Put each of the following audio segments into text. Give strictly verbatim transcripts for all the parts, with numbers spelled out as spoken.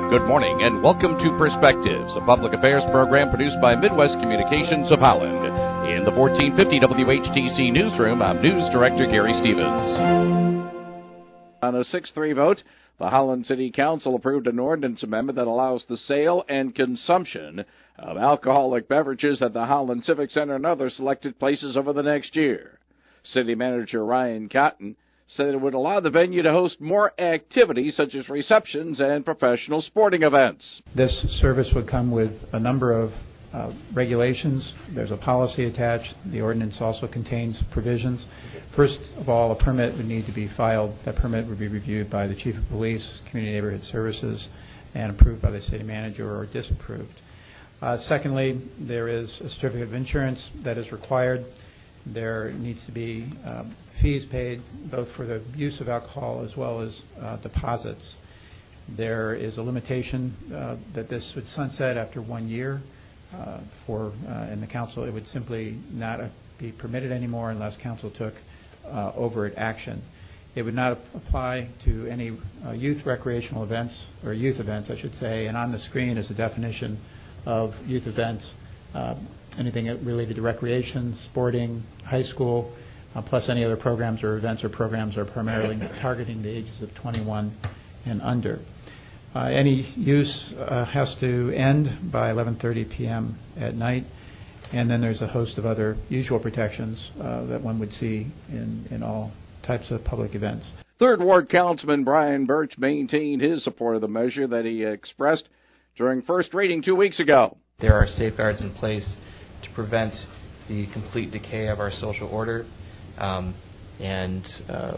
Good morning and welcome to Perspectives, a public affairs program produced by Midwest Communications of Holland. In the fourteen fifty W H T C newsroom, I'm News Director Gary Stevens. On a six three vote, the Holland City Council approved an ordinance amendment that allows the sale and consumption of alcoholic beverages at the Holland Civic Center and other selected places over the next year. City Manager Ryan Cotton said it would allow the venue to host more activities such as receptions and professional sporting events. This service would come with a number of uh, regulations. There's a policy attached. The ordinance also contains provisions. First of all, a permit would need to be filed. That permit would be reviewed by the Chief of Police, Community Neighborhood Services, and approved by the City Manager or disapproved. Uh, secondly, there is a certificate of insurance that is required. There needs to be um, fees paid both for the use of alcohol as well as uh, deposits. There is a limitation uh, that this would sunset after one year. Uh, for uh, in the council, it would simply not uh, be permitted anymore unless council took uh, overt action. It would not apply to any uh, youth recreational events or youth events, I should say. And on the screen is a definition of youth events. Uh, anything related to recreation, sporting, high school, uh, plus any other programs or events or programs are primarily targeting the ages of twenty-one and under. Uh, any use uh, has to end by eleven thirty p.m. at night, and then there's a host of other usual protections uh, that one would see in, in all types of public events. Third Ward Councilman Brian Birch maintained his support of the measure that he expressed during first reading two weeks ago. There are safeguards in place to prevent the complete decay of our social order, um, and uh,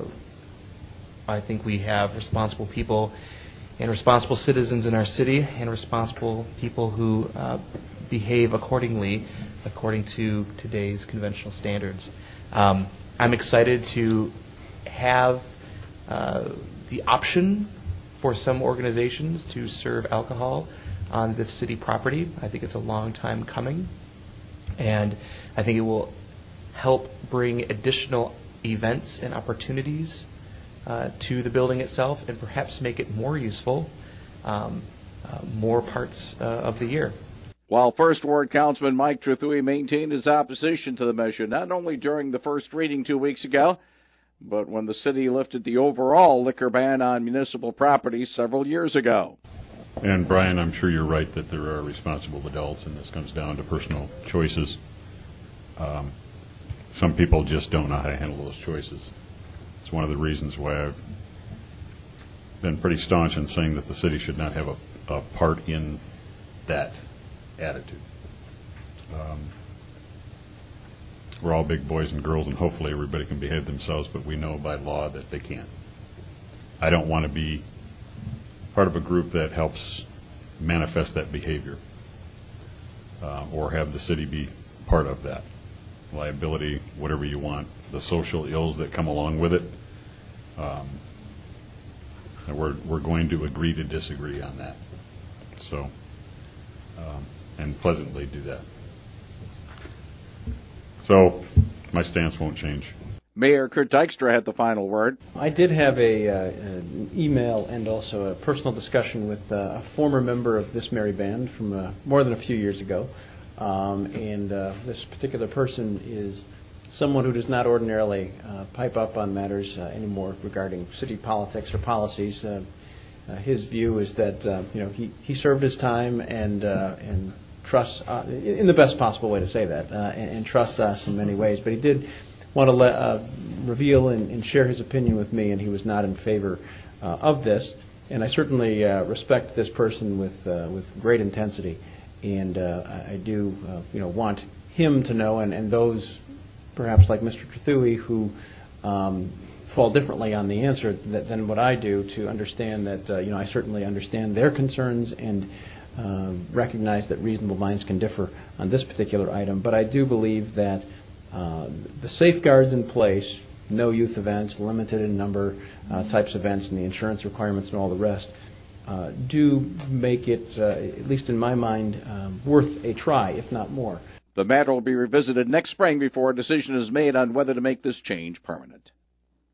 I think we have responsible people and responsible citizens in our city and responsible people who uh, behave accordingly according to today's conventional standards. Um, I'm excited to have uh, the option for some organizations to serve alcohol on this city property. I think it's a long time coming, and I think it will help bring additional events and opportunities uh, to the building itself and perhaps make it more useful um, uh, more parts uh, of the year. While First Ward Councilman Mike Trethewey maintained his opposition to the measure, not only during the first reading two weeks ago, but when the city lifted the overall liquor ban on municipal properties several years ago. And Brian, I'm sure you're right that there are responsible adults, and this comes down to personal choices. Um, some people just don't know how to handle those choices. It's one of the reasons why I've been pretty staunch in saying that the city should not have a, a part in that attitude. Um, we're all big boys and girls, and hopefully everybody can behave themselves, but we know by law that they can't. I don't want to be part of a group that helps manifest that behavior uh, or have the city be part of that. Liability, whatever you want, the social ills that come along with it. Um, and we're, we're going to agree to disagree on that. So, um, and pleasantly do that. So, my stance won't change. Mayor Kurt Dykstra had the final word. I did have a, uh, an email and also a personal discussion with uh, a former member of this merry band from uh, more than a few years ago. Um, and uh, this particular person is someone who does not ordinarily uh, pipe up on matters uh, anymore regarding city politics or policies. Uh, uh, his view is that uh, you know he, he served his time and uh, and trusts uh, in the best possible way to say that uh, and, and trusts us in many ways. But he did want to let, uh, reveal and, and share his opinion with me, and he was not in favor uh, of this. And I certainly uh, respect this person with uh, with great intensity, and uh, I do uh, you know want him to know, and, and those perhaps like Mister Trethewey who um, fall differently on the answer that, than what I do, to understand that uh, you know I certainly understand their concerns and um, recognize that reasonable minds can differ on this particular item. But I do believe that Uh, the safeguards in place, no youth events, limited in number, uh, types of events, and the insurance requirements and all the rest, uh, do make it, uh, at least in my mind, um, worth a try, if not more. The matter will be revisited next spring before a decision is made on whether to make this change permanent.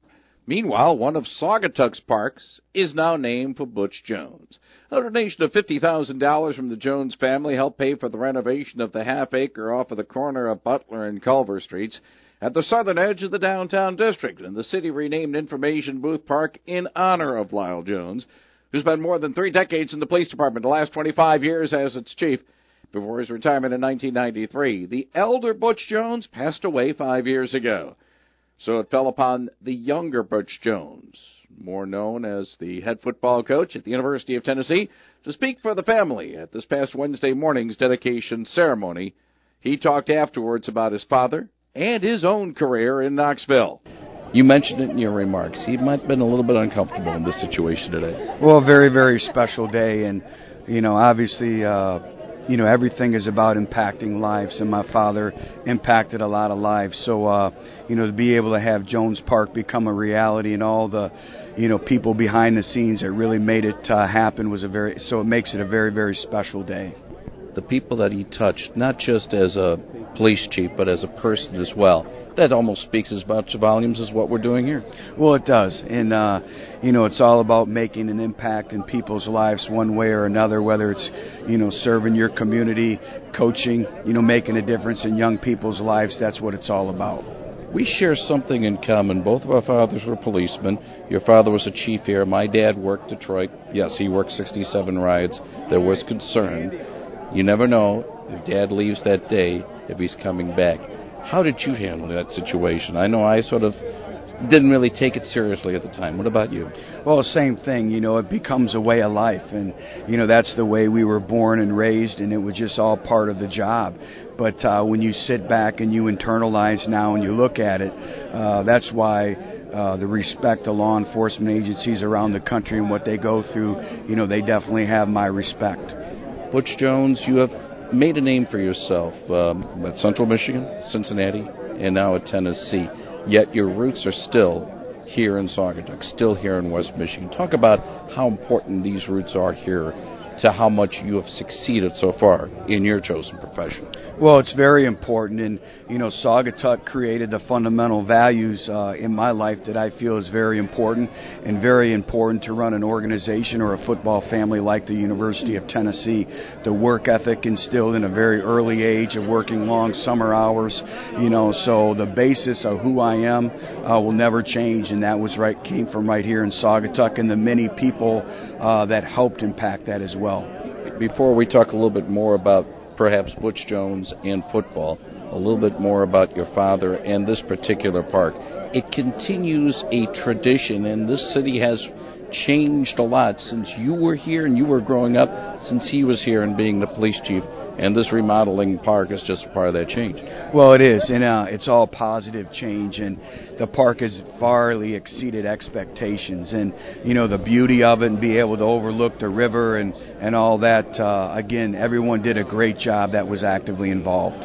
Meanwhile, one of Saugatuck's parks is now named for Butch Jones. A donation of fifty thousand dollars from the Jones family helped pay for the renovation of the half-acre off of the corner of Butler and Culver Streets at the southern edge of the downtown district, and the city renamed Information Booth Park in honor of Lyle Jones, who spent more than three decades in the police department, the last twenty-five years as its chief. Before his retirement in nineteen ninety-three, the elder Butch Jones passed away five years ago. So it fell upon the younger Butch Jones, more known as the head football coach at the University of Tennessee, to speak for the family at this past Wednesday morning's dedication ceremony. He talked afterwards about his father and his own career in Knoxville. You mentioned it in your remarks. He might have been a little bit uncomfortable in this situation today. Well, a very, very special day, and, you know, obviously, uh, you know, everything is about impacting lives, and my father impacted a lot of lives. So, uh, you know, to be able to have Jones Park become a reality and all the, you know, people behind the scenes that really made it uh, happen was a very, so it makes it a very, very special day. The people that he touched, not just as a police chief, but as a person as well, that almost speaks as much volumes as what we're doing here. Well, it does. And, uh, you know, it's all about making an impact in people's lives one way or another, whether it's, you know, serving your community, coaching, you know, making a difference in young people's lives. That's what it's all about. We share something in common. Both of our fathers were policemen. Your father was a chief here. My dad worked Detroit. Yes, he worked sixty-seven rides. There was concern. You never know if Dad leaves that day, if he's coming back. How did you handle that situation? I know I sort of didn't really take it seriously at the time. What about you? Well, same thing. You know, it becomes a way of life. And, you know, that's the way we were born and raised, and it was just all part of the job. But uh, when you sit back and you internalize now and you look at it, uh, that's why uh, the respect of law enforcement agencies around the country and what they go through, you know, they definitely have my respect. Butch Jones, you have made a name for yourself um, at Central Michigan, Cincinnati, and now at Tennessee. Yet your roots are still here in Saugatuck, still here in West Michigan. Talk about how important these roots are here to how much you have succeeded so far in your chosen profession. Well, it's very important, and, you know, Saugatuck created the fundamental values uh, in my life that I feel is very important, and very important to run an organization or a football family like the University of Tennessee. The work ethic instilled in a very early age of working long summer hours, you know, so the basis of who I am uh, will never change, and that was right came from right here in Saugatuck and the many people uh, that helped impact that as well. Before we talk a little bit more about perhaps Butch Jones and football, a little bit more about your father and this particular park. It continues a tradition, and this city has changed a lot since you were here and you were growing up, since he was here and being the police chief, and this remodeling park is just part of that change. Well, it is, and uh, it's all positive change, and the park has farly exceeded expectations, and, you know, the beauty of it and be able to overlook the river and, and all that, uh, again, everyone did a great job that was actively involved.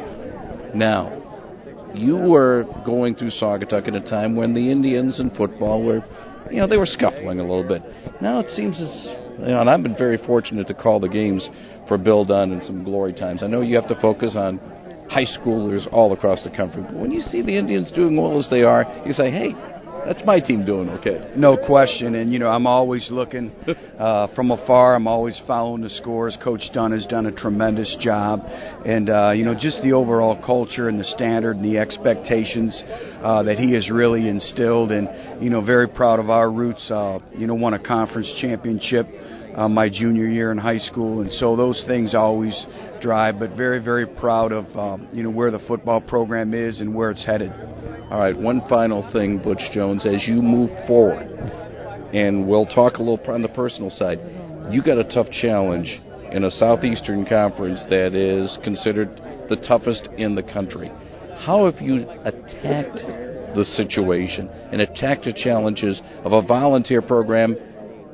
Now, you were going through Saugatuck at a time when the Indians and football were, you know, they were scuffling a little bit. Now it seems as, you know, and I've been very fortunate to call the games for Bill Dunn and some glory times. I know you have to focus on high schoolers all across the country, but when you see the Indians doing well as they are, you say, hey, that's my team doing okay. No question, and, you know, I'm always looking uh, from afar. I'm always following the scores. Coach Dunn has done a tremendous job, and, uh, you know, just the overall culture and the standard and the expectations uh, that he has really instilled, and, you know, very proud of our roots. Uh, you know, won a conference championship Uh, my junior year in high school, and so those things always drive, but very, very proud of, um, you know, where the football program is and where it's headed. All right, one final thing, Butch Jones, as you move forward, and we'll talk a little on the personal side, you got a tough challenge in a Southeastern Conference that is considered the toughest in the country. How have you attacked the situation and attacked the challenges of a volunteer program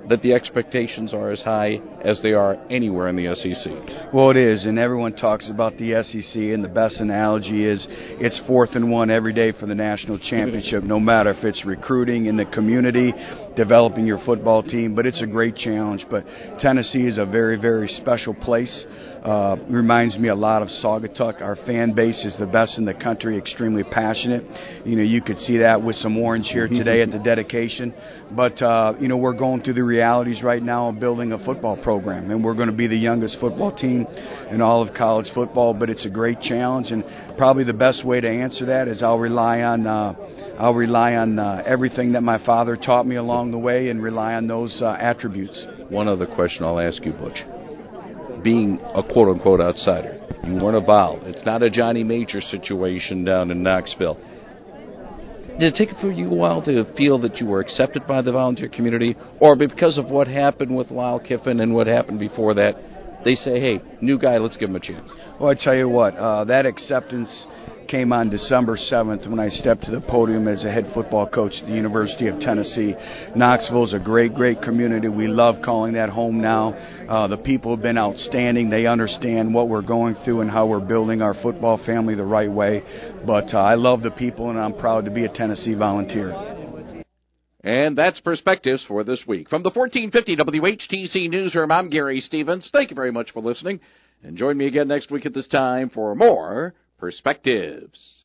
that the expectations are as high as they are anywhere in the S E C. Well, it is, and everyone talks about the S E C, and the best analogy is it's fourth and one every day for the national championship, no matter if it's recruiting in the community, developing your football team, but it's a great challenge. But Tennessee is a very, very special place. Uh, reminds me a lot of Saugatuck. Our fan base is the best in the country, extremely passionate. You know, you could see that with some orange here today at the dedication. But, uh, you know, we're going through the realities right now of building a football program, and we're going to be the youngest football team in all of college football, but it's a great challenge, and probably the best way to answer that is I'll rely on uh, I'll rely on uh, everything that my father taught me along the way and rely on those uh, attributes. One other question I'll ask you, Butch. Being a quote-unquote outsider, you weren't a Vol. It's not a Johnny Major situation down in Knoxville. Did it take for you a while to feel that you were accepted by the volunteer community, or because of what happened with Lyle Kiffin and what happened before that, they say, hey, new guy, let's give him a chance? Well, I tell you what, uh, that acceptance came on December seventh when I stepped to the podium as a head football coach at the University of Tennessee. Knoxville is a great, great community. We love calling that home now. Uh, the people have been outstanding. They understand what we're going through and how we're building our football family the right way. But uh, I love the people, and I'm proud to be a Tennessee Volunteer. And that's Perspectives for this week. From the fourteen fifty W H T C Newsroom, I'm Gary Stevens. Thank you very much for listening. And join me again next week at this time for more Perspectives.